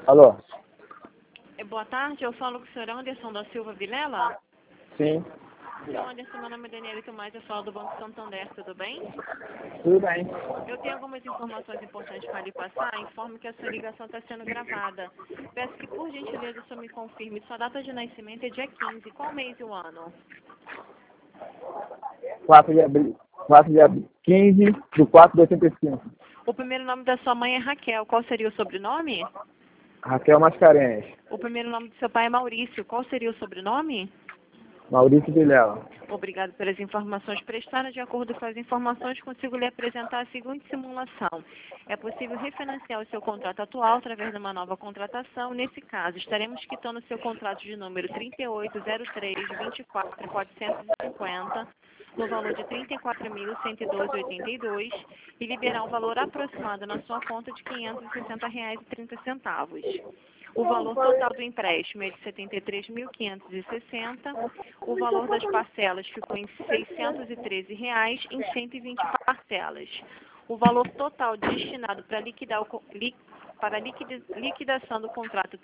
Alô? Boa tarde, eu falo com o senhor Anderson da Silva Vilela. Sim, Senhor Anderson, meu nome é Daniela Tomás, eu falo do Banco Santander, tudo bem? tudo bem. Eu tenho algumas informações importantes para lhe passar. Informo que a sua ligação está sendo gravada. Peço que, por gentileza, o senhor me confirme. Sua data de nascimento é dia 15. Qual mês e o ano? 4 de abril. 15 do 4 de 85. O primeiro nome da sua mãe é Raquel. Qual seria o sobrenome? Raquel Mascarenhas. O primeiro nome do seu pai é Maurício. Qual seria o sobrenome? Maurício Vilela. Obrigado pelas informações prestadas. De acordo com as informações, consigo lhe apresentar a seguinte simulação. É possível refinanciar o seu contrato atual através de uma nova contratação. Nesse caso, estaremos quitando o seu contrato de número 3803-24-450 no valor de R$ 34.112,82 e liberar um valor aproximado na sua conta de R$ 560,30. O valor total do empréstimo é de R$ 73.560. O valor das parcelas ficou em R$ 613 em 120 parcelas. O valor total destinado para liquidação do contrato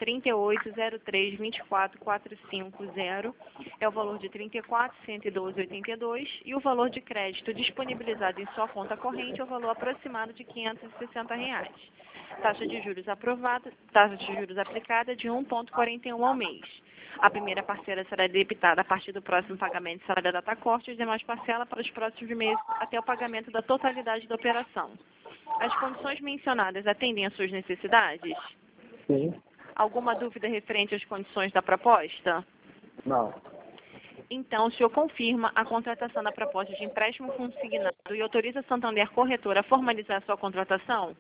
3803-24450 é o valor de R$ 34.112,82 e o valor de crédito disponibilizado em sua conta corrente é o valor aproximado de R$ 560. Taxa de juros aprovada, taxa de juros aplicada de 1,41 ao mês. A primeira parcela será debitada a partir do próximo pagamento será da data corte e as demais parcelas para os próximos meses até o pagamento da totalidade da operação. As condições mencionadas atendem às suas necessidades? Sim. Alguma dúvida referente às condições da proposta? Não. Então, o senhor confirma a contratação da proposta de empréstimo consignado e autoriza a Santander Corretora a formalizar a sua contratação?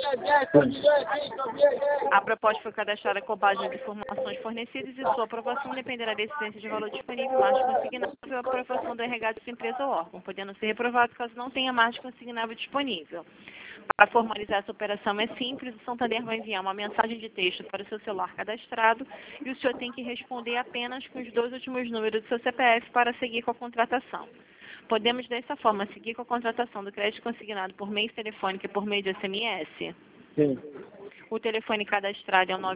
A proposta foi cadastrada com base nas informações fornecidas e sua aprovação dependerá da existência de valor disponível, margem consignável e a aprovação do RH de sua empresa ou órgão, podendo ser reprovado caso não tenha margem consignável disponível. Para formalizar essa operação é simples, o Santander vai enviar uma mensagem de texto para o seu celular cadastrado e o senhor tem que responder apenas com os 2 últimos números do seu CPF para seguir com a contratação. Podemos, dessa forma, seguir com a contratação do crédito consignado por meio telefônico e por meio de SMS? Sim. O telefone cadastrado é o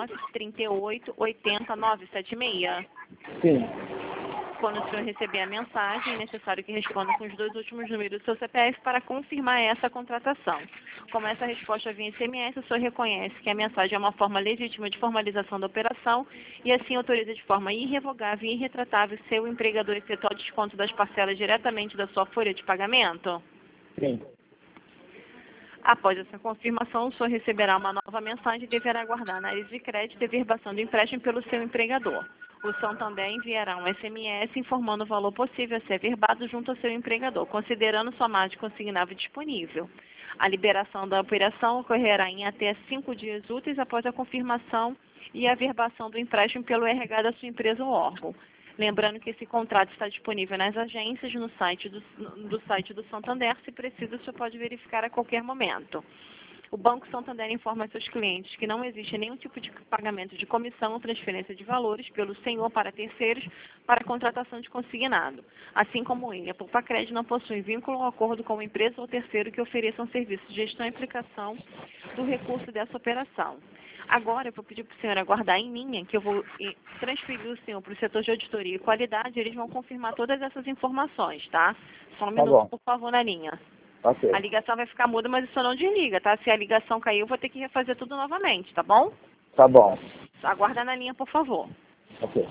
99-38-80-976. Sim. Quando o senhor receber a mensagem, é necessário que responda com os 2 últimos números do seu CPF para confirmar essa contratação. Como essa resposta vem SMS, o senhor reconhece que a mensagem é uma forma legítima de formalização da operação e assim autoriza de forma irrevogável e irretratável seu empregador efetuar o desconto das parcelas diretamente da sua folha de pagamento? Sim. Após essa confirmação, o senhor receberá uma nova mensagem e deverá aguardar a análise de crédito e averbação do empréstimo pelo seu empregador. O Santander enviará um SMS informando o valor possível a ser averbado junto ao seu empregador, considerando sua margem consignável disponível. A liberação da operação ocorrerá em até 5 dias úteis após a confirmação e averbação do empréstimo pelo RH da sua empresa ou órgão. Lembrando que esse contrato está disponível nas agências, no site do Santander. Se precisa, o senhor pode verificar a qualquer momento. O Banco Santander informa seus clientes que não existe nenhum tipo de pagamento de comissão ou transferência de valores pelo senhor para terceiros para a contratação de consignado. Assim como ele, a Poupa-Crédito não possui vínculo ou acordo com uma empresa ou terceiro que ofereçam serviços de gestão e aplicação do recurso dessa operação. Agora, eu vou pedir para o senhor aguardar em linha, que eu vou transferir o senhor para o setor de auditoria e qualidade, eles vão confirmar todas essas informações, tá? Só um minuto, bom. por favor, na linha. Ok. A ligação vai ficar muda, mas o senhor não desliga, tá? Se a ligação cair, eu vou ter que refazer tudo novamente, tá bom? Tá bom. Aguarda na linha, por favor. Ok.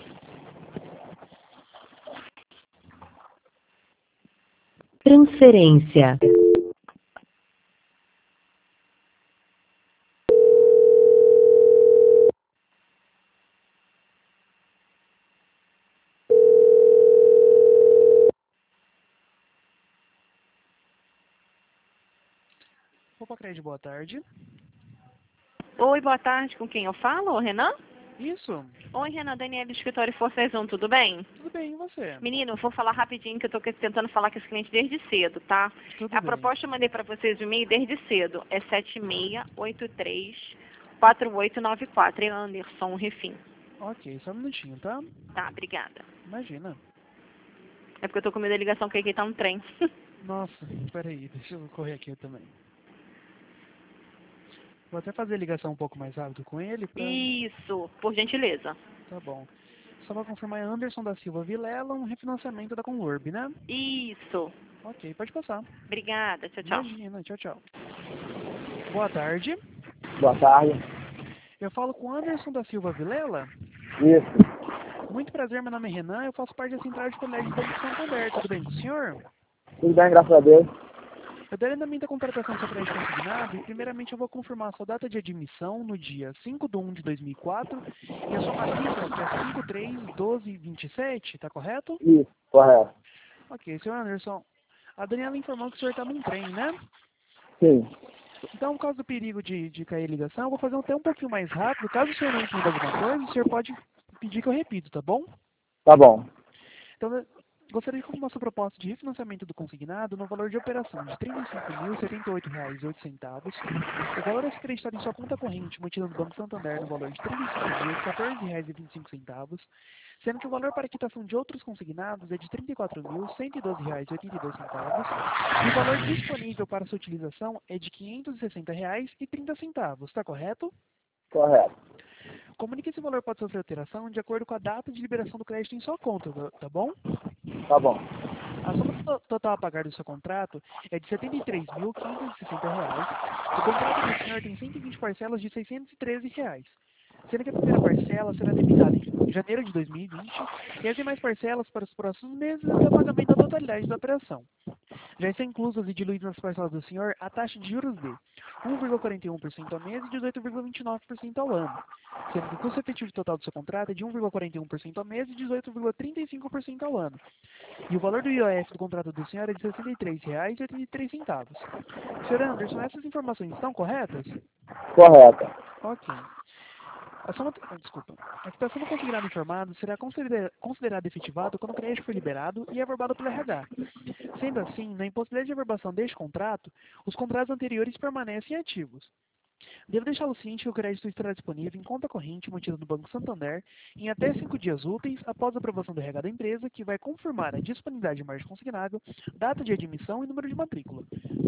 Transferência. Opa, Crédito, boa tarde. Oi, boa tarde, com quem eu falo? Renan? Isso, Oi, Renan, Daniela do Escritório Forças 1, tudo bem? tudo bem, e você? Menino, eu vou falar rapidinho que eu tô tentando falar com esse cliente desde cedo, tá? Tudo A bem. proposta eu mandei para vocês o e-mail desde cedo. É 7683-4894. É Anderson, Refim. Ok, só um minutinho, tá? Tá, obrigada. Imagina. É porque eu tô com medo da ligação que aqui tá um trem. Nossa, peraí, deixa eu correr aqui também. Vou até fazer a ligação um pouco mais rápido com ele pra... Isso, por gentileza. Tá bom. Só para confirmar, é Anderson da Silva Vilela, um refinanciamento da Conlurb, né? Isso. Ok, pode passar. Obrigada, tchau, tchau. Imagina, tchau, tchau. Boa tarde. Boa tarde. Eu falo com Anderson da Silva Vilela. Isso. Muito prazer, meu nome é Renan, eu faço parte da Central de Colégio do Banco Santander. Tudo bem com o senhor? Tudo bem, graças a Deus. Eu darei andamento à contratação do seu crédito consignado e primeiramente eu vou confirmar a sua data de admissão no dia 5/1 de 2004 e a sua matrícula que é 531227, tá correto? Isso, correto. Ok, senhor Anderson, a Daniela informou que o senhor está num trem, né? Sim. Então, por causa do perigo de cair a ligação, eu vou fazer até um pouquinho mais rápido. Caso o senhor não entenda alguma coisa, o senhor pode pedir que eu repito, tá bom? Tá bom. Então, eu gostaria de confirmar sua proposta de refinanciamento do consignado no valor de operação de R$ 35.078,08. O valor a ser acreditado em sua conta corrente, mantida no Banco Santander, no valor de R$ 35.014,25, sendo que o valor para quitação de outros consignados é de R$ 34.112,82 e o valor disponível para sua utilização é de R$ 560,30. Está correto? Correto. Comunique esse valor pode sofrer alteração de acordo com a data de liberação do crédito em sua conta, tá bom? Tá bom. A soma total a pagar do seu contrato é de R$ 73.560. O contrato do senhor tem 120 parcelas de R$ 613, sendo que a primeira parcela será debitada em janeiro de 2020 e as demais parcelas para os próximos meses até o pagamento da totalidade da operação. Já estão inclusas e diluídas nas parcelas do senhor a taxa de juros de 1,41% ao mês e 18,29% ao ano, sendo que o custo efetivo total do seu contrato é de 1,41% ao mês e 18,35% ao ano. E o valor do IOF do contrato do senhor é de R$ 63,83. Senhor Anderson, essas informações estão corretas? Correta. Ok. Desculpa. A quitação do consignado informado será considerada efetivada quando o crédito for liberado e averbado pelo RH. Sendo assim, na impossibilidade de averbação deste contrato, os contratos anteriores permanecem ativos. Devo deixá-lo ciente que o crédito estará disponível em conta corrente mantida no Banco Santander em até 5 dias úteis após a aprovação do RH da empresa, que vai confirmar a disponibilidade de margem consignável, data de admissão e número de matrícula.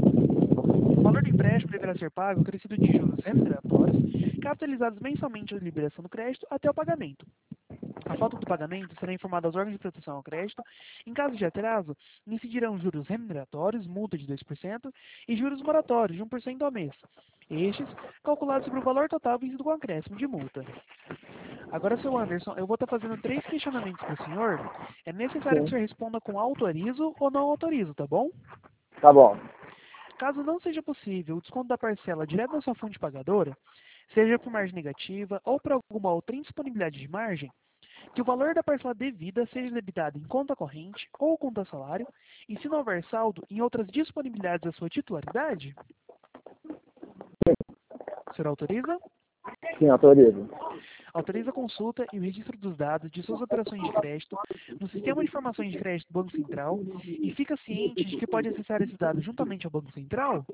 O valor do empréstimo deverá ser pago acrescido de juros remuneratórios, capitalizados mensalmente na liberação do crédito até o pagamento. A falta do pagamento será informada aos órgãos de proteção ao crédito. Em caso de atraso, incidirão juros remuneratórios, multa de 2%, e juros moratórios de 1% ao mês. Estes, calculados sobre o valor total vencido com acréscimo de multa. Agora, seu Anderson, eu vou estar fazendo 3 questionamentos para o senhor. É necessário que o Sim. senhor responda com autorizo ou não autorizo, tá bom? Tá bom. Caso não seja possível o desconto da parcela direto da sua fonte pagadora, seja por margem negativa ou por alguma outra indisponibilidade de margem, que o valor da parcela devida seja debitado em conta corrente ou conta salário, e se não houver saldo, em outras disponibilidades da sua titularidade? O senhor autoriza? Sim, autorizo. Autoriza a consulta e o registro dos dados de suas operações de crédito no Sistema de Informações de Crédito do Banco Central e fica ciente de que pode acessar esses dados juntamente ao Banco Central?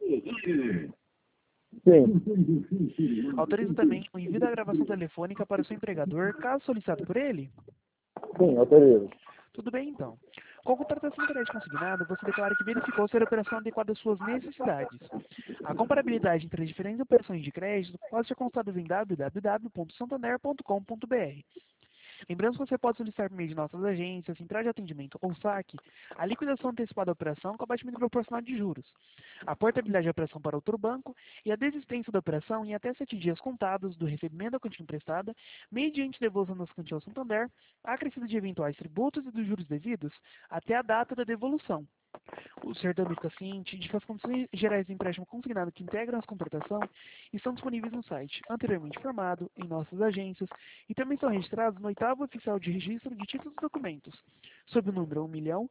Sim. Autoriza também o envio da gravação telefônica para o seu empregador, caso solicitado por ele? Sim, autorizo. Tudo bem, então. Com a contratação do crédito consignado, você declara que verificou ser a operação adequada às suas necessidades. A comparabilidade entre as diferentes operações de crédito pode ser constatada em www.santander.com.br. Lembrando que você pode solicitar por meio de nossas agências, central de atendimento ou saque, a liquidação antecipada da operação com abatimento proporcional de juros, a portabilidade da operação para outro banco e a desistência da operação em até 7 dias contados do recebimento da quantia emprestada, mediante devolução das quantias ao Santander, acrescido de eventuais tributos e dos juros devidos, até a data da devolução. O senhor também fica ciente de que as condições gerais do empréstimo consignado que integram as contratação estão disponíveis no site anteriormente informado, em nossas agências, e também estão registrados no 8º Oficial de Registro de Títulos e Documentos, sob o número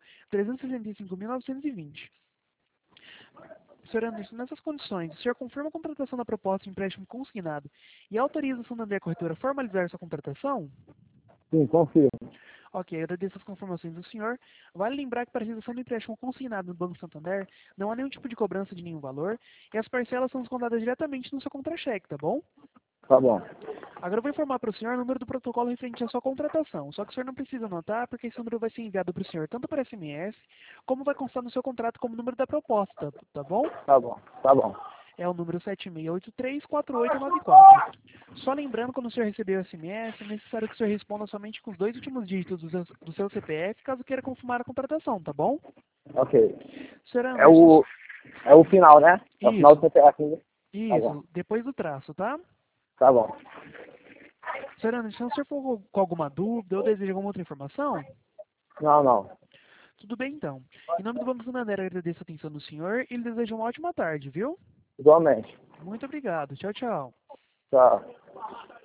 1.365.920. Sr. Anderson, nessas condições, o senhor confirma a contratação da proposta de empréstimo consignado e autoriza a Santander Corretora a formalizar sua contratação? Sim, confio. Ok, agradeço as confirmações do senhor. Vale lembrar que para a realização do empréstimo consignado no Banco Santander, não há nenhum tipo de cobrança de nenhum valor e as parcelas são descontadas diretamente no seu contra-cheque, tá bom? Tá bom. Agora eu vou informar para o senhor o número do protocolo referente à sua contratação, só que o senhor não precisa anotar porque esse número vai ser enviado para o senhor tanto por SMS, como vai constar no seu contrato como número da proposta, tá bom? Tá bom. Tá bom. É o número 76834894. Só lembrando, quando o senhor receber o SMS, é necessário que o senhor responda somente com os 2 últimos dígitos do seu CPF, caso queira confirmar a contratação, tá bom? Ok. Senhor É Anderson, o final, né? É o final do CPF, né? Tá bom. isso, depois do traço, tá? Tá bom. Senhor Anderson, se o senhor for com alguma dúvida ou deseja alguma outra informação, Não, não. tudo bem então. Em nome do Banco Santander, agradeço a atenção do senhor e lhe desejo uma ótima tarde, viu? Igualmente. Muito obrigado. Tchau, tchau. Tchau.